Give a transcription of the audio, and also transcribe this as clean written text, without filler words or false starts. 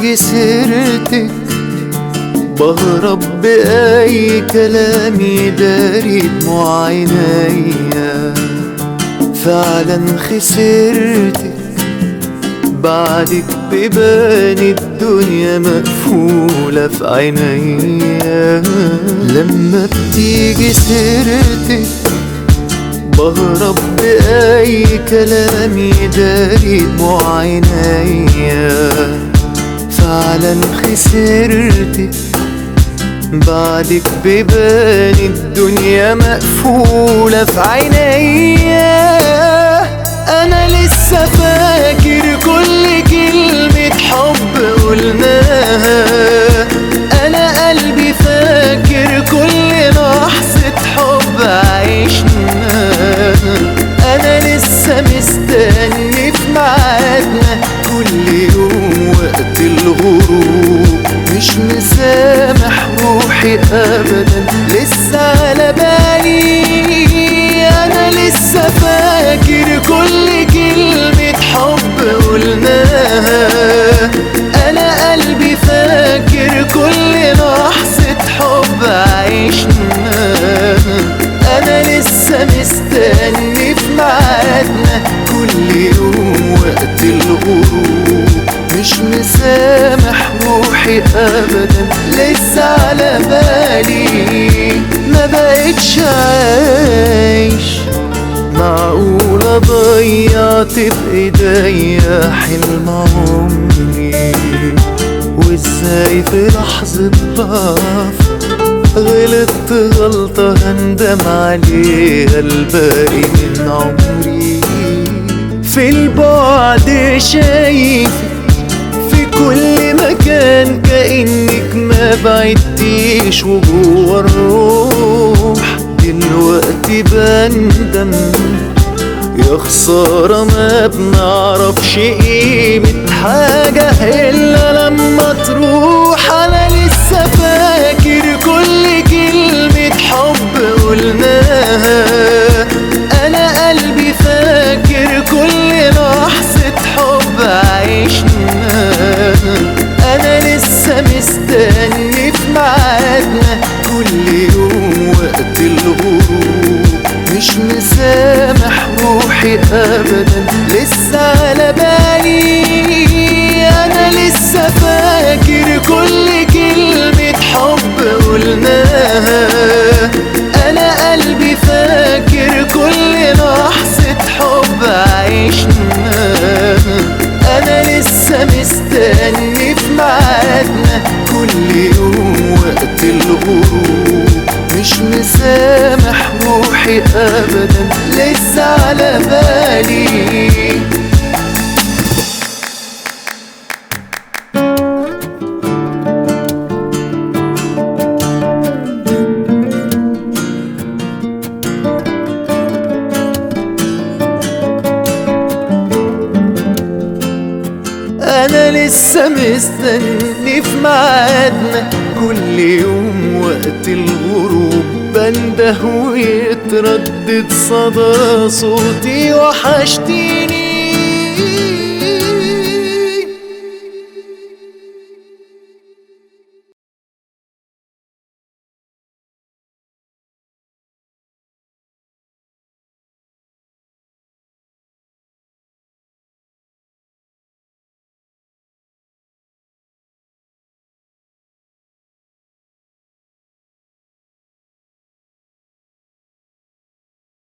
بتيجي سيرتك بهرب بأي كلام يداري دموع عينيا. فعلا خسرتك بعدك بيبان الدنيا مقفولة في عينيا. لما بتيجي سيرتك بهرب بأي كلام يداري دموع عينيا. فعلا خسرتك بعدك بيبان الدنيا مقفولة في عينيا. أنا لسه فاكر كل كلمة حب قلناها، أنا قلبي فاكر كل لحظة حب عشناها. أنا لسه مستني في ميعادنا كل يوم وقت الغروب، مش مسامح روحي أبدا لسه على بالي. أنا لسه فاكر كل كلمة حب قلناها، أنا قلبي فاكر كل لحظة حب عشناها. أنا لسه مستني في ميعادنا كل يوم وقت الغروب، مش مسامح روحي أبدا لسه على بالي. ما بقتش عايش، معقولة ضيعت بإيديا حلم عمري؟ وازاي في لحظة ضعف غلطت غلطة هندم عليها الباقي من عمري. في البعد شايفك في كل مكان كأنك ما بعدتيش، وجوه الروح دلوقتي بندم يا خسارة ما بنعرفش قيمة حاجة إلا لما تروح. أنا لسه فاكر كل كلمة حب قلناها، أنا قلبي فاكر كل لحظة حب عشناها. أنا لسه مستني في ميعادنا كل يوم وقت الغروب، مش مسامح روحي أبدا لسه على بالي. أنا لسه فاكر كل كلمة حب قلناها، أنا قلبي فاكر كل لحظة حب عشناها. أنا لسه مستني في ميعادنا كل يوم وقت الغروب، مش مسامح روحي أبدا لسه على بالي. أنا لسه مستني في ميعادنا كل يوم وقت الغروب، بنده ويتردد صدى صوتي وحشتيني.